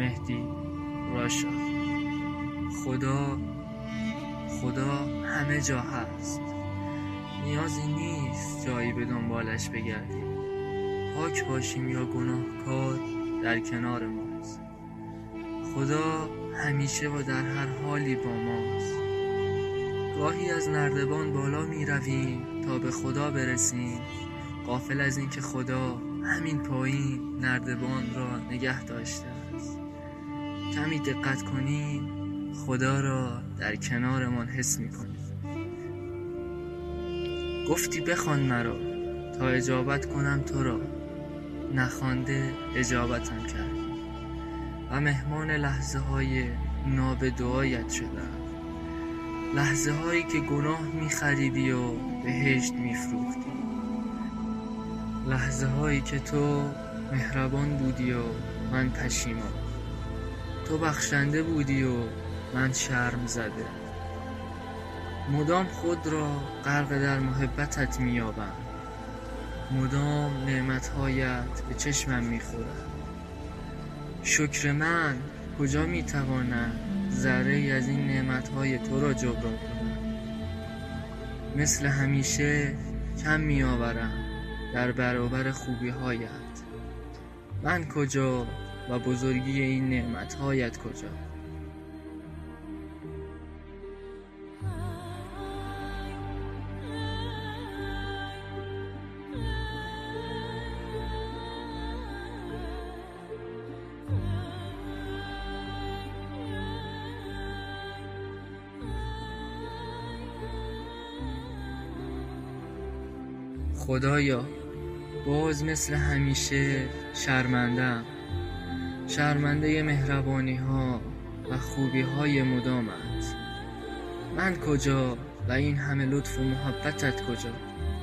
مهدی راشا. خدا همه جا هست، نیازی نیست جایی به دنبالش بگردیم. پاک باشیم یا گناهکار در کنار ماست. خدا همیشه و در هر حالی با ماست. گاهی از نردبان بالا می رویم تا به خدا برسیم، غافل از این که خدا همین پایین نردبان را نگه داشته است. کمی دقت کنیم خدا را در کنارمان حس می کنیم. گفتی بخوان مرا تا اجابت کنم تو را، نخوانده اجابتم کردی و مهمان لحظه های نابدعایت شدم. لحظه هایی که گناه می خریدی و بهشت می فروختی. لحظه هایی که تو مهربان بودی و من پشیمان. تو بخشنده بودی و من شرم زده. مدام خود را غرق در محبتت می یابم. مدام نعمتهایت به چشمم می خورد. شکر من کجا می تواند ذره از این نعمتهای تو را جبران کند؟ مثل همیشه کم می آورم در برابر خوبی هایت. من کجا و بزرگی این نعمتهایت کجا؟ خدایا باز مثل همیشه شرمنده مهربانی ها و خوبی های مدامت. من کجا و این همه لطف و محبتت کجا؟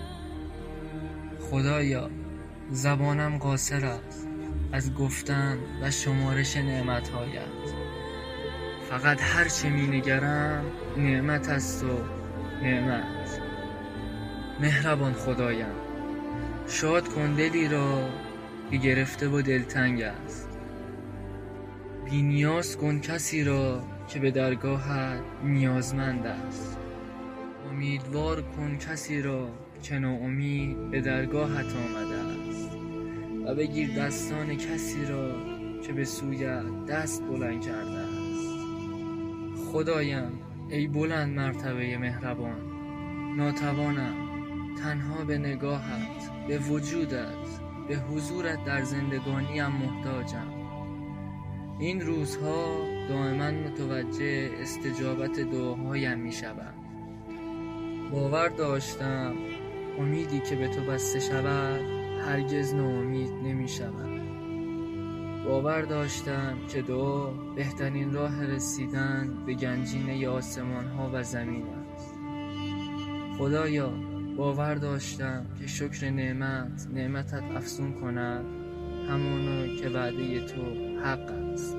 خدایا زبانم قاصر است از گفتن و شمارش نعمتهایت. فقط هرچه می نگرم نعمت است و نعمت. مهربان خدایم شاد کن دلی را که گرفته و دلتنگ است. بی نیاز کن کسی را که به درگاهت نیازمند است. امیدوار کن کسی را که ناامید به درگاهت آمده است و بگیر دستان کسی را که به سویت دست بلند کرده است. خدایم ای بلند مرتبه مهربان، ناتوانم، تنها به نگاهت، به وجودت، به حضورت در زندگانیم محتاجم. این روزها دائما متوجه استجابت دعاهایم می شدم. باور داشتم امیدی که به تو بسته شود هرگز ناامید نمی شود. باور داشتم که دعا بهترین راه رسیدن به گنجینه آسمان ها و زمین است. خدایا باور داشتم که شکر نعمتت افزون کند همانا که وعده تو حق است.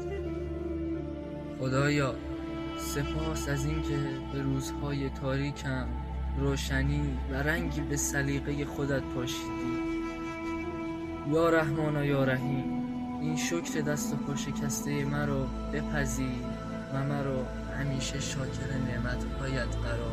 خدایا سپاس از این که به روزهای تاریکم روشنی و رنگی به سلیقه خودت پاشیدی. یا رحمان و یا رحیم این شکر دست و پا شکسته مرا بپذیر و مرا همیشه شاکر نعمتهایت قرار